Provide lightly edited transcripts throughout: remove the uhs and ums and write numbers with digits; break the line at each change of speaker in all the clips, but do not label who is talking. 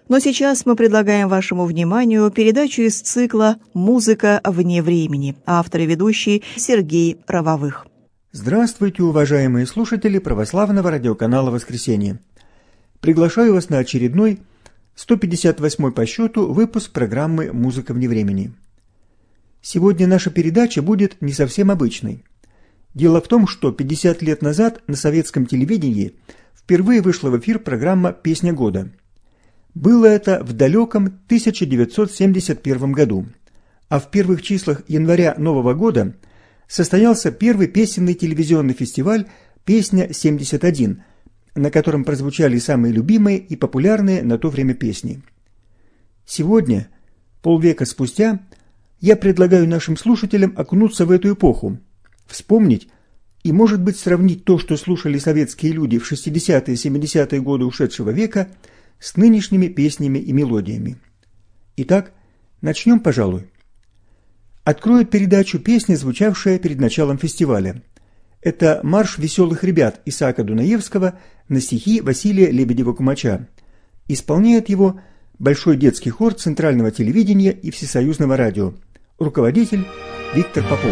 Но сейчас мы предлагаем вашему вниманию передачу из цикла «Музыка вне времени», автор и ведущий Сергей Рововых.
Здравствуйте, уважаемые слушатели православного радиоканала «Воскресенье». Приглашаю вас на очередной, 158 по счету, выпуск программы «Музыка вне времени». Сегодня наша передача будет не совсем обычной. Дело в том, что 50 лет назад на советском телевидении впервые вышла в эфир программа «Песня года». Было это в далеком 1971 году, а в первых числах января Нового года состоялся первый песенный телевизионный фестиваль «Песня-71», на котором прозвучали самые любимые и популярные на то время песни. Сегодня, полвека спустя, я предлагаю нашим слушателям окунуться в эту эпоху, вспомнить и, может быть, сравнить то, что слушали советские люди в 60-е и 70-е годы ушедшего века, с нынешними песнями и мелодиями. Итак, начнем, пожалуй. Откроет передачу песня, звучавшая перед началом фестиваля. Это «Марш веселых ребят» Исаака Дунаевского на стихи Василия Лебедева-Кумача. Исполняет его Большой детский хор Центрального телевидения и Всесоюзного радио. Руководитель Виктор Попов.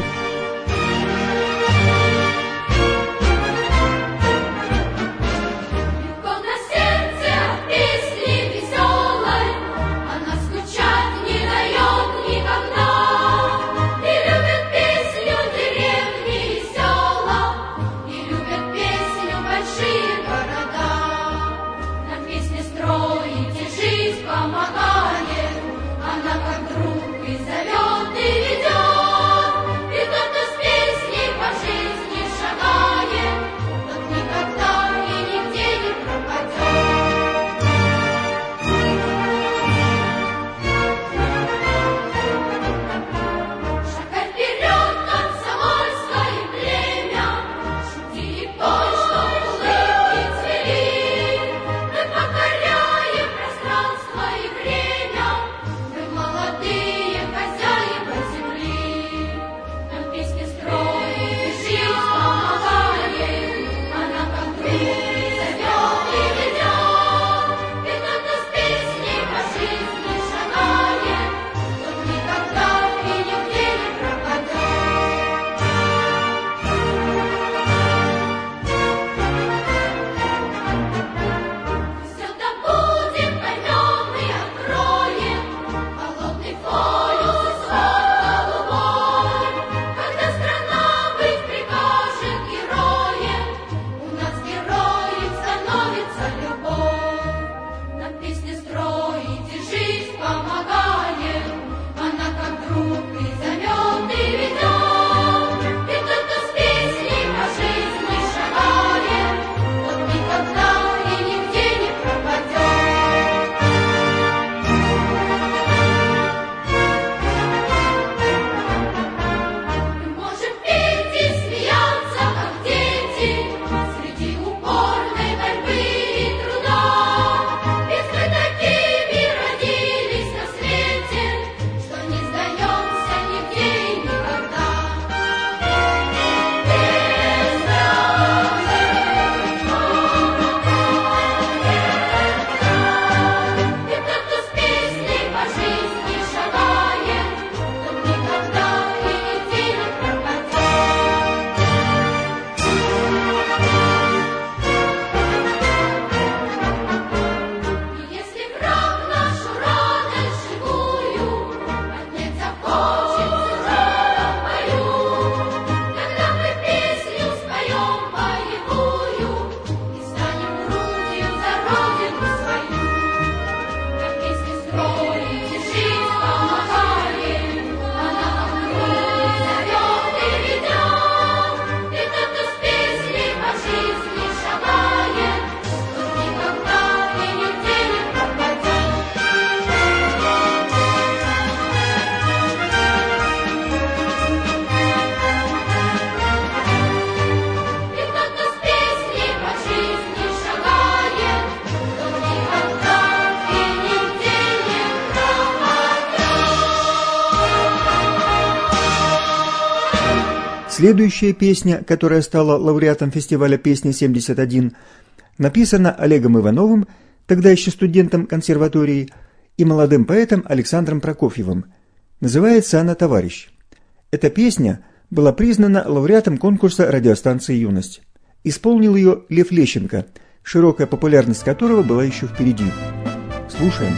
Следующая песня, которая стала лауреатом фестиваля «Песня-71», написана Олегом Ивановым тогда еще студентом консерватории, и молодым поэтом Александром Прокофьевым. Называется она «Товарищ». Эта песня была признана лауреатом конкурса радиостанции «Юность». Исполнил ее Лев Лещенко, широкая популярность которого была еще впереди. Слушаем.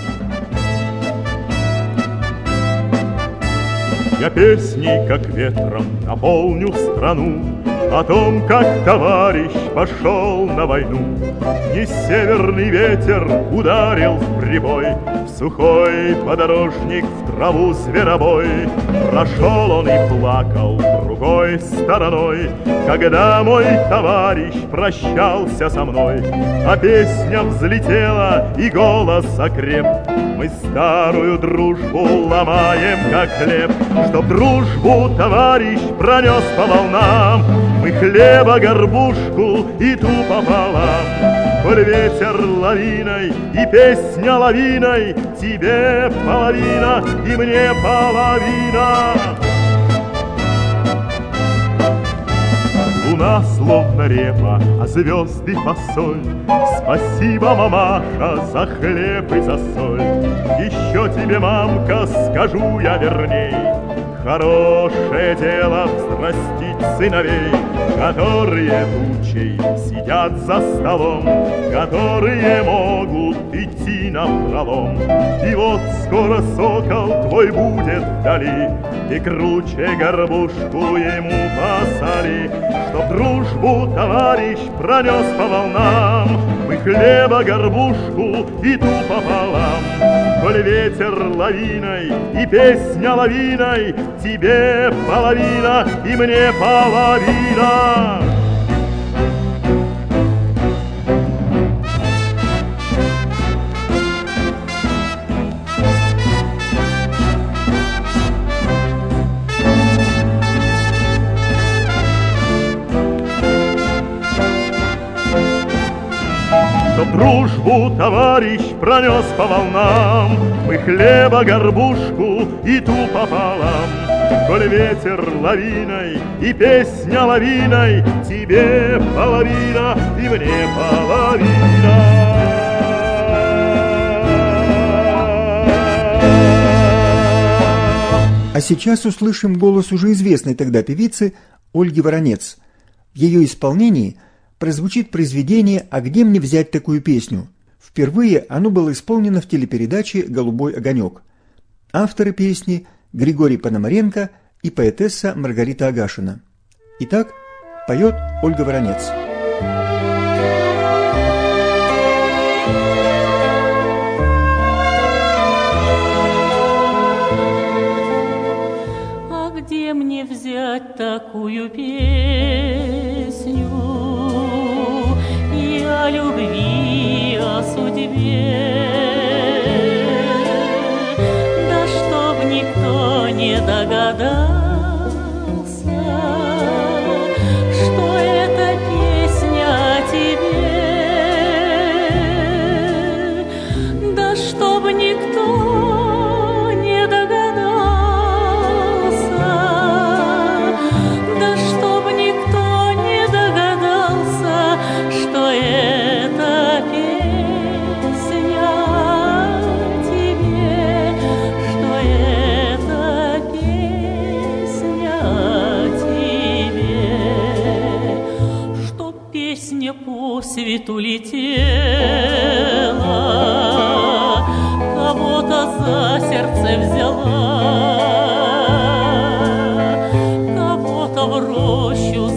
Я песней, как ветром, наполню страну о том, как товарищ пошел на войну. Не северный ветер ударил в прибой, в сухой подорожник, в траву зверобой. Прошел он и плакал другой стороной, когда мой товарищ прощался со мной. А песня взлетела и голос окреп. Мы старую дружбу ломаем, как хлеб, чтоб дружбу товарищ пронес по волнам. Мы хлеба горбушку и ту пополам. Коль ветер лавиной и песня лавиной, тебе половина и мне половина. Луна словно репа, а звезды фасоль. Спасибо, мамаша, за хлеб и за соль. Еще тебе, мамка, скажу я верней, хорошее дело взрастить сыновей, которые тучей сидят за столом, которые могут идти напролом. И вот скоро сокол твой будет вдали, ты круче горбушку ему посоли, чтоб дружбу товарищ пронес по волнам. Мы хлеба горбушку и ту пополам. Коль ветер лавиной и песня лавиной, тебе половина и мне половина. Чтоб дружбу товарищ пронес по волнам, мы хлеба горбушку и ту пополам. Коль ветер лавиной и песня лавиной, тебе половина и мне половина.
А сейчас услышим голос уже известной тогда певицы Ольги Воронец. В ее исполнении прозвучит произведение «А где мне взять такую песню?». Впервые оно было исполнено в телепередаче «Голубой огонек». Авторы песни – Григорий Пономаренко и поэтесса Маргарита Агашина. Итак, поет Ольга Воронец.
А где мне взять такую песню и о любви, о судьбе? Да чтоб никто не догадался, что это песня о тебе. Да чтоб никто не догадался, да чтоб никто не догадался, что это песня о тебе, что это песня о тебе. Чтоб песня по свету летела, кого-то за сердце взяла, кого-то в рощу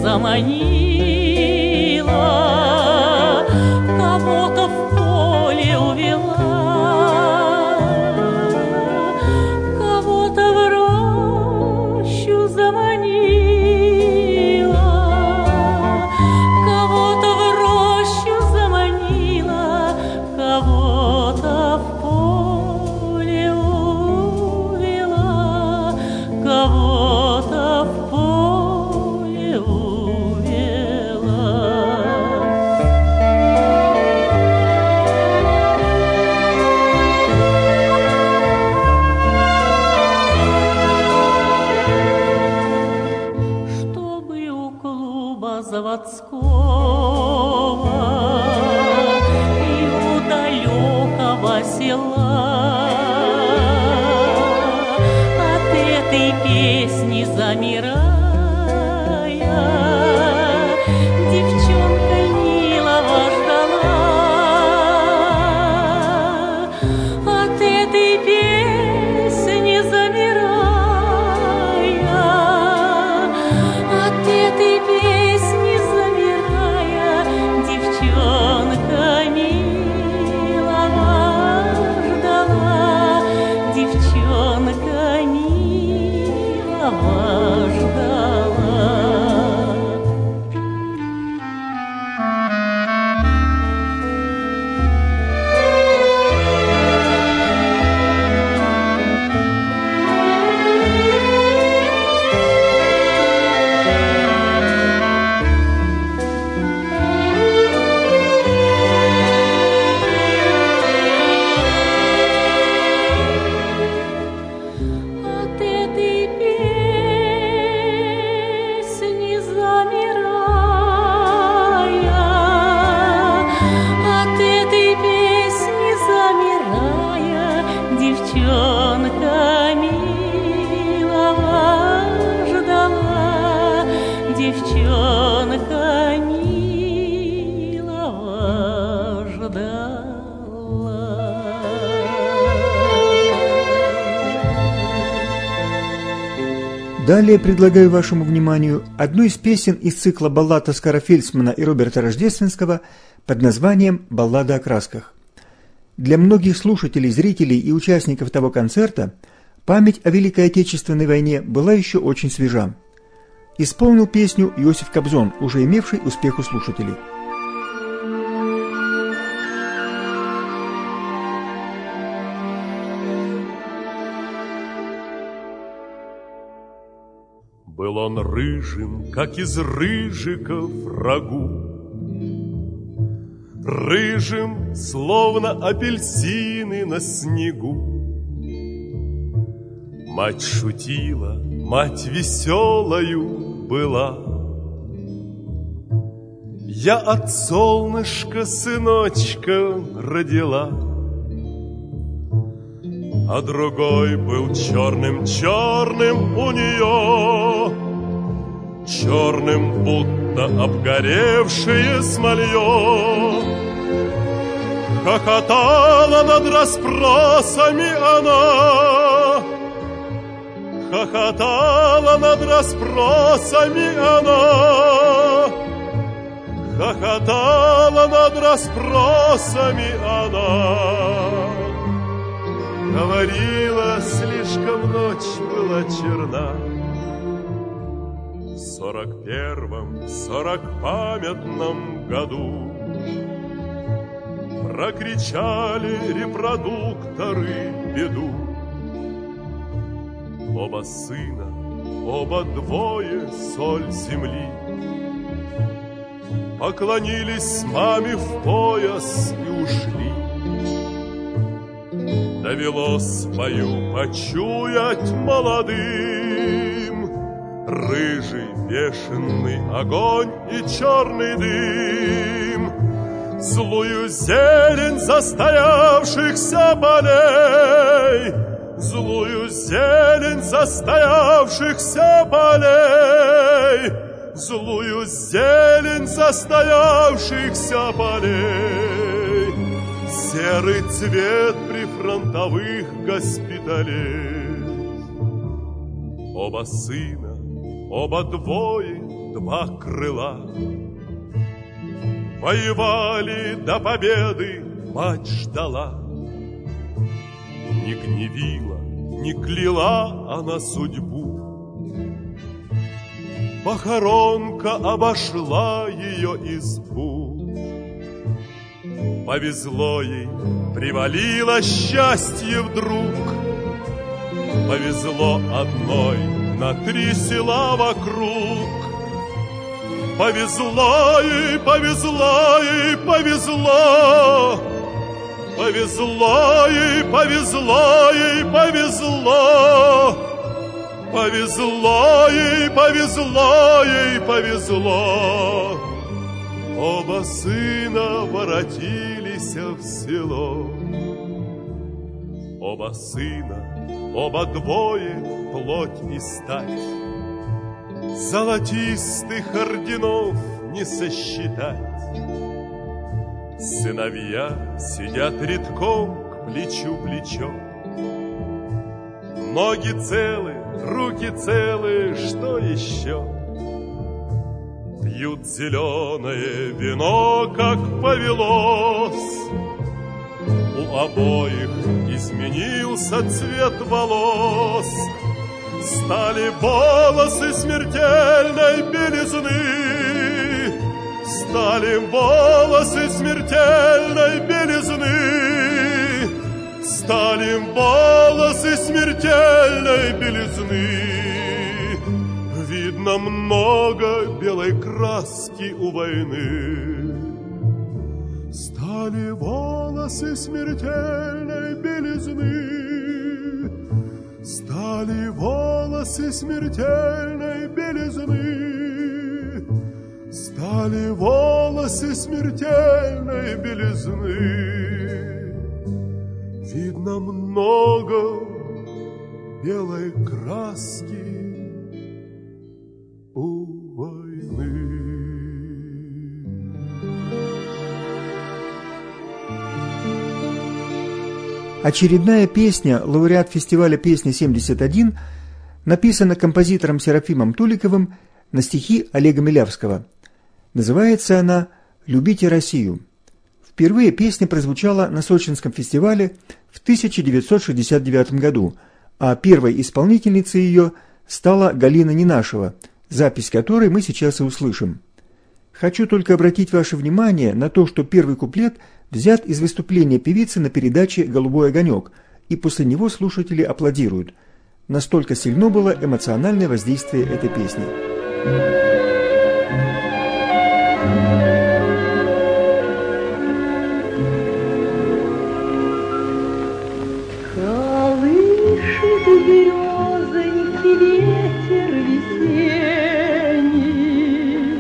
заманила, кого-то в поле увела, кого-то в рощу заманила, кого-то в рощу заманила, кого-то в поле увела. от этой песни замирая, девчонка милого ждала, от этой песни замирая, от этой песни замирая, девчонка милого ждала, девчонка милого ждала. От этой песни замирая, от этой песни замирая, девчонка милого ждала, девчонка милого ждала.
Далее предлагаю вашему вниманию одну из песен из цикла баллад Оскара Фельдсмана и Роберта Рождественского под названием «Баллада о красках». Для многих слушателей, зрителей и участников того концерта память о Великой Отечественной войне была еще очень свежа. Исполнил песню Иосиф Кобзон, уже имевший успех у слушателей.
Был он рыжим, как из рыжиков рагу, рыжим, словно апельсины на снегу. Мать шутила, мать веселою была. Я от солнышка сыночка родила, а другой был черным-черным у нее, черным, будто обгоревшее смолье. Хохотала над расспросами она, хохотала над расспросами она, хохотала над расспросами она. Говорила, слишком ночь была черна. В 41-м, 40-памятном году прокричали репродукторы беду. Оба сына, оба двое соль земли, поклонились маме в пояс и ушли. Довелось свою почуять молодым рыжий бешеный огонь и черный дым, злую зелень застоявшихся полей, злую зелень застоявшихся полей, злую зелень застоявшихся полей, серый цвет прифронтовых госпиталей. Оба сына, оба двое, два крыла, воевали до победы, мать ждала. Не гневила, не кляла она судьбу, похоронка обошла ее избу. Повезло ей, привалило счастье вдруг, повезло одной на 3 села вокруг. Повезло ей, повезло ей, повезло, повезло ей, повезло ей, повезло, повезло ей, повезло ей, повезло. Оба сына воротились в село. Оба сына, оба двое, плоть и стать. Золотистых орденов не сосчитать. Сыновья сидят редком к плечу плечом. Ноги целы, руки целы, что еще? Пьют зеленое вино, как повелось. У обоих изменился цвет волос. Стали волосы смертельной белизны. Стали волосы смертельной белизны. Стали волосы смертельной белизны. Видно много белой краски у войны. Стали волосы смертельной белизны. Стали волосы смертельной белизны. Стали волосы смертельной белизны. Видно много белой краски у войны.
Очередная песня, лауреат фестиваля «Песня-71», написана композитором Серафимом Туликовым на стихи Олега Милявского. Называется она «Любите Россию». Впервые песня прозвучала на Сочинском фестивале в 1969 году, а первой исполнительницей ее стала Галина Ненашева, запись которой мы сейчас и услышим. Хочу только обратить ваше внимание на то, что первый куплет взят из выступления певицы на передаче «Голубой огонек», и после него слушатели аплодируют. Настолько сильно было эмоциональное воздействие этой песни.
Колышет березоньки ветер весенний,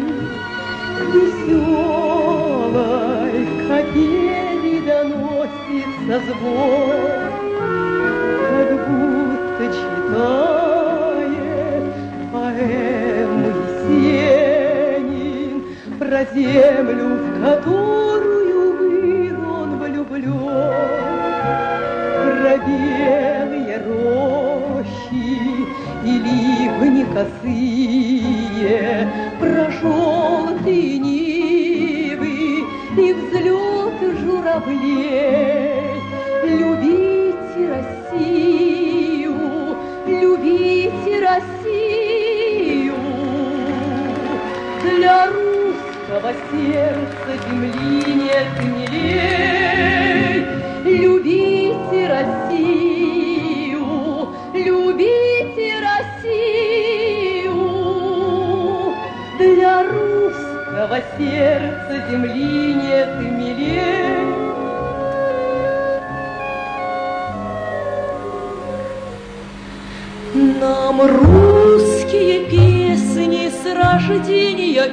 веселой капели доносится звон, как будто читает поэму Есенин про землю, в которую был он влюблен, про белые рощи и ливни косые, про желтые нивы и взлет журавлей. Любите Россию, любите Россию. Для русского сердца земли нет милей. Любите Россию, любите Россию. Для русского сердца земли нет милей. Нам русские песни с рождения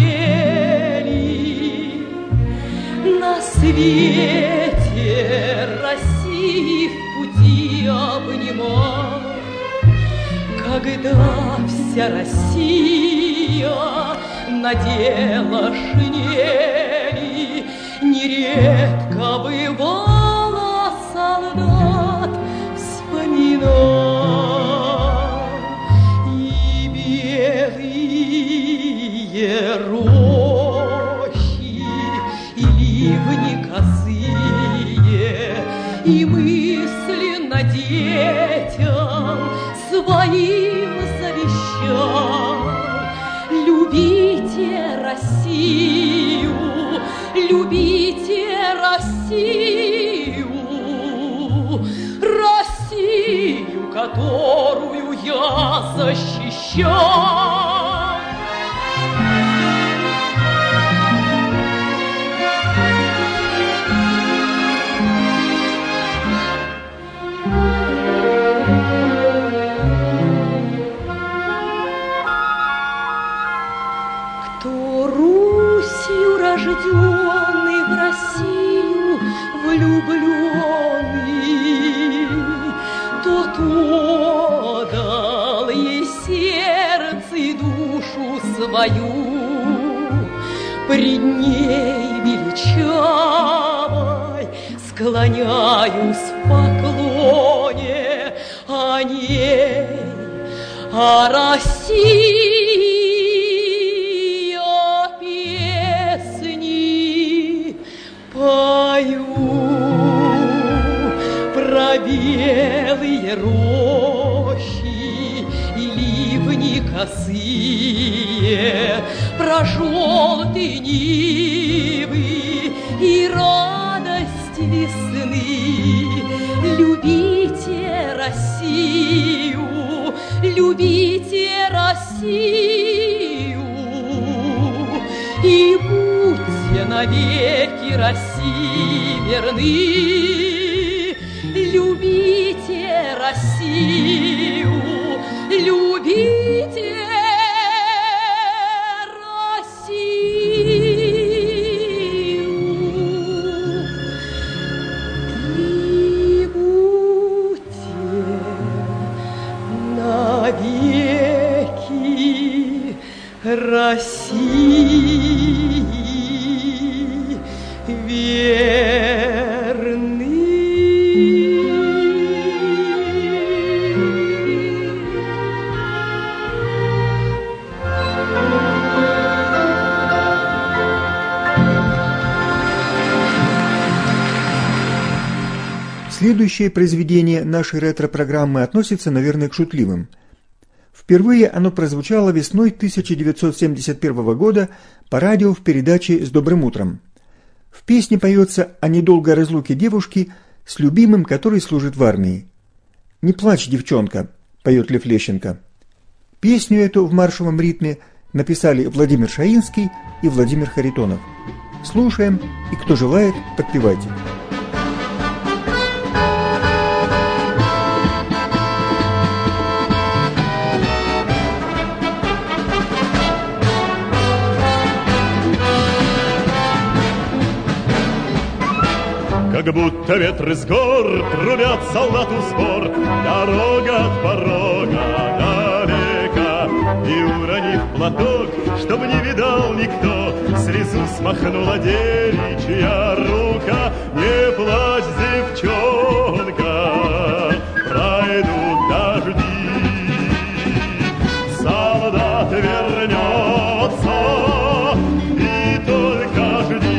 пели, на свете России в пути обнимал, когда вся Россия надела шинели, нередко бывало солдат вспоминал. Рощи и ливни косые, и мысленно детям своим завещал: любите Россию, любите Россию, Россию, которую я защищал. Рожденный в Россию влюбленный, свою, пред ней величавой склоняюсь в поклоне о ней, о России, о песни пою. Про белые рощи и ливни косые, про желтые нивы и радость весны. Любите Россию, любите Россию, и будьте навеки России верны. Любите Россию, любите Россию, и будьте навеки России верны.
Следующее произведение нашей ретро-программы относится, наверное, к шутливым. Впервые оно прозвучало весной 1971 года по радио в передаче «С добрым утром». В песне поется о недолгой разлуке девушки с любимым, который служит в армии. «Не плачь, девчонка», — поет Лев Лещенко. Песню эту в маршевом ритме написали Владимир Шаинский и Владимир Харитонов. Слушаем, и кто желает, подпевайте.
Как будто ветры с гор трубят солдату в сбор, дорога от порога далека. И уронив платок, чтоб не видал никто, слезу смахнула девичья рука. Не плачь, девчонка, пройдут дожди, солдат вернется, и только жди.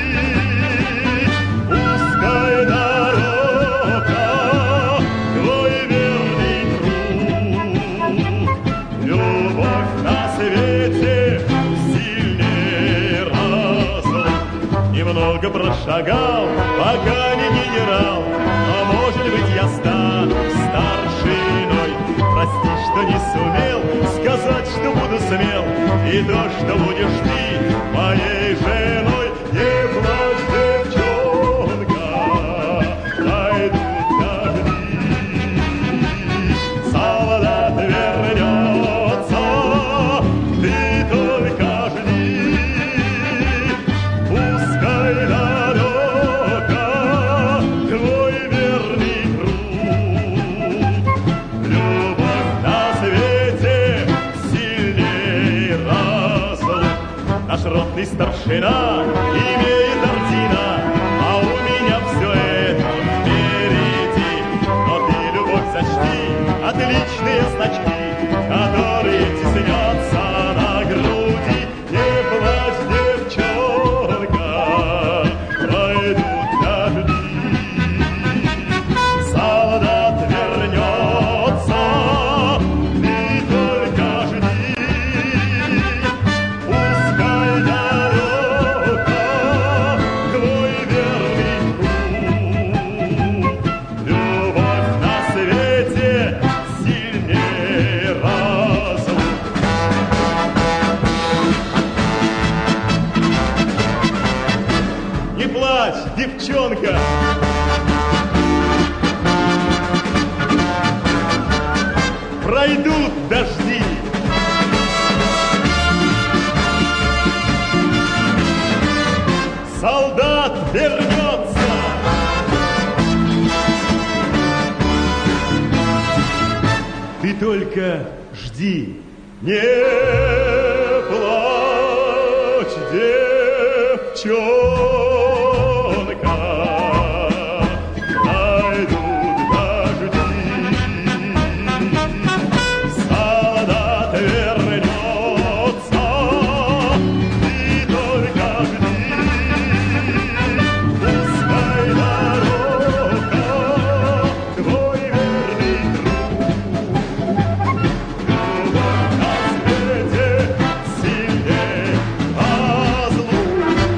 Немного прошагал, пока не генерал, но, может быть, я стану старшиной. Прости, что не сумел сказать, что буду смел, и то, что будешь ты моей женой. Не плачь, девчонка, пройдут дожди, солдат вернется, ты только жди. Наш ротный старшина имеет ордена, а у меня все это впереди. Но ты, любовь, зачти отличные значки, которые теснятся на груди. Не плачь, девчонка, пройдут дожди, солдат вернется, ты только жди. Девчонка, пройдут дожди, солдат вернется, ты только жди, не плачь. девчонка. Пройдут дожди, солдат вернется, и только жди. Пускай дорога твой верный друг, любовь на свете сильней разлук.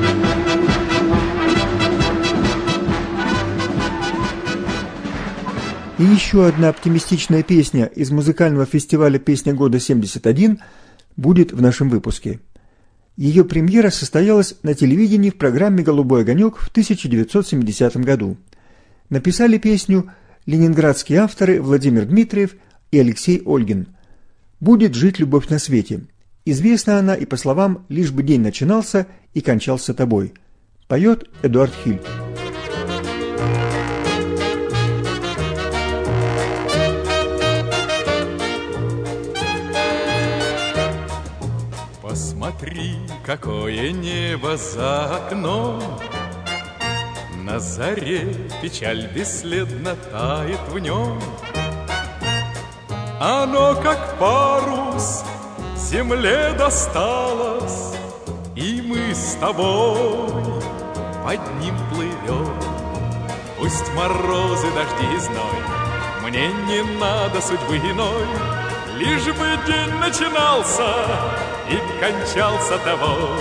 И еще одна оптимистичная песня из музыкального фестиваля «Песня года-71» будет в нашем выпуске. Ее премьера состоялась на телевидении в программе «Голубой огонек» в 1970 году. Написали песню ленинградские авторы Владимир Дмитриев и Алексей Ольгин. «Будет жить любовь на свете». Известна она и по словам «Лишь бы день начинался и кончался тобой». Поет Эдуард Хиль.
Посмотри, какое небо за окном. На заре печаль бесследно тает в нем. Оно, как парус, земле досталось, и мы с тобой под ним плывем. Пусть морозы, дожди и зной, мне не надо судьбы иной, лишь бы день начинался и кончался тобой.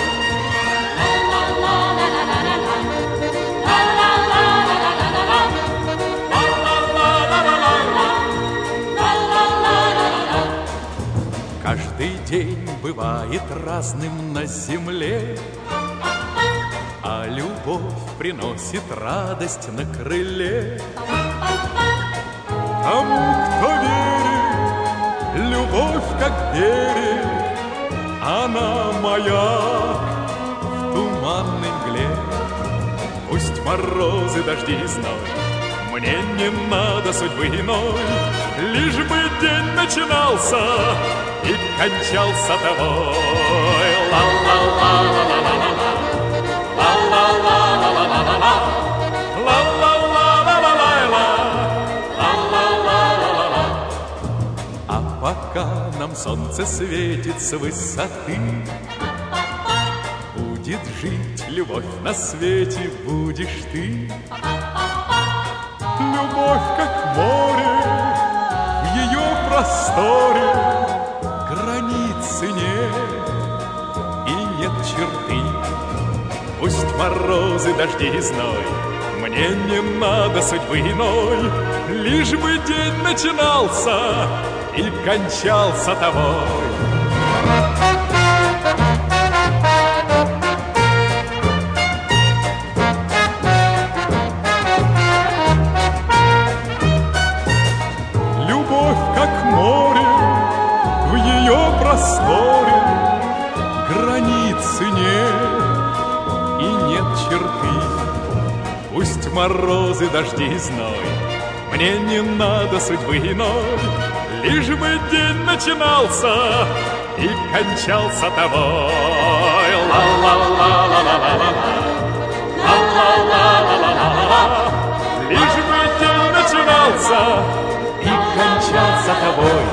Каждый день бывает разным на земле, а любовь приносит радость на крыле. Тому, кто верит, любовь как берег, она маяк в туманной мгле. Пусть морозы, дожди и зной, мне не надо судьбы иной, лишь бы день начинался и кончался тобой. Ла-ла-ла-ла-ла-ла-ла, ла-ла-ла-ла-ла-ла-ла, ла-ла-ла-ла-ла-ла-ла, ла-ла-ла-ла-ла-ла. А пока нам солнце светит с высоты, будет жить любовь на свете, будешь ты. Любовь, как море, в ее просторе границы нет и нет черты. Пусть морозы, дожди и зной, мне не надо судьбы иной, лишь бы день начинался и кончался тобой. Просторе границы нет и нет черты. Пусть морозы, дожди и зной, мне не надо судьбы иной, лишь бы день начинался и кончался тобой. Ла-ла-ла-ла-ла-ла-ла, ла-ла-ла-ла-ла-ла, лишь бы день начинался и кончался тобой.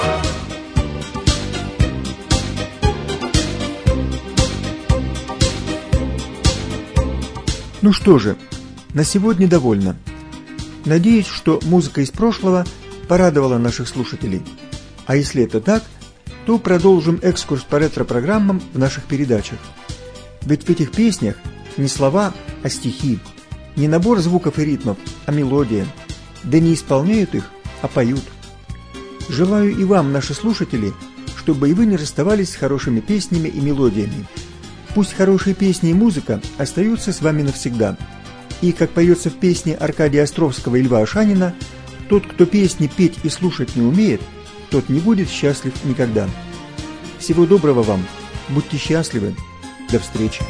Ну что же, на сегодня довольно. Надеюсь, что музыка из прошлого порадовала наших слушателей. А если это так, то продолжим экскурс по ретро-программам в наших передачах. Ведь в этих песнях не слова, а стихи, не набор звуков и ритмов, а мелодия. Да не исполняют их, а поют. Желаю и вам, наши слушатели, чтобы и вы не расставались с хорошими песнями и мелодиями. Пусть хорошие песни и музыка остаются с вами навсегда. И, как поется в песне Аркадия Островского и Льва Ашанина, тот, кто песни петь и слушать не умеет, тот не будет счастлив никогда. Всего доброго вам, будьте счастливы, до встречи.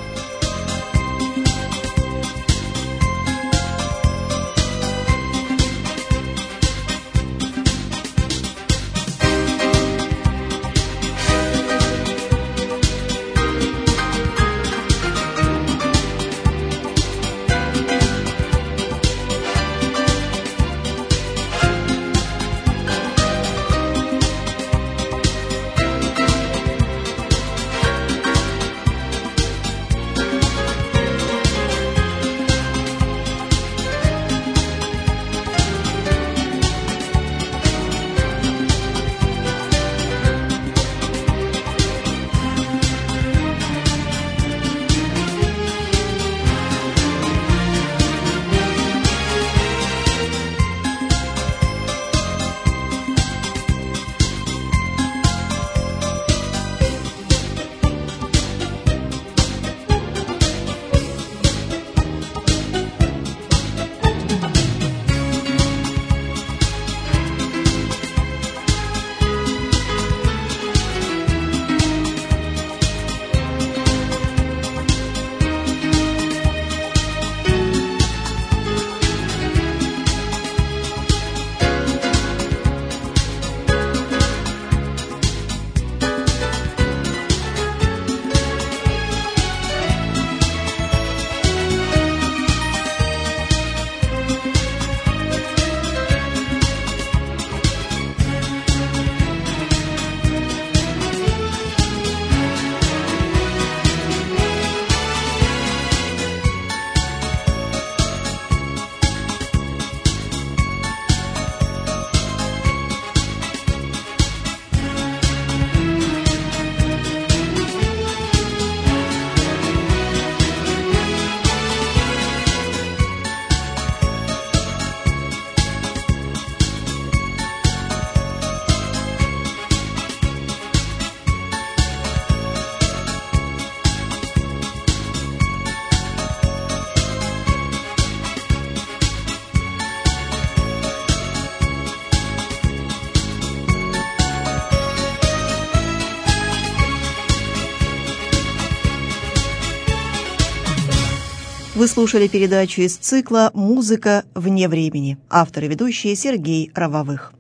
Вы слушали передачу из цикла «Музыка вне времени». Автор и ведущий Сергей Равовых.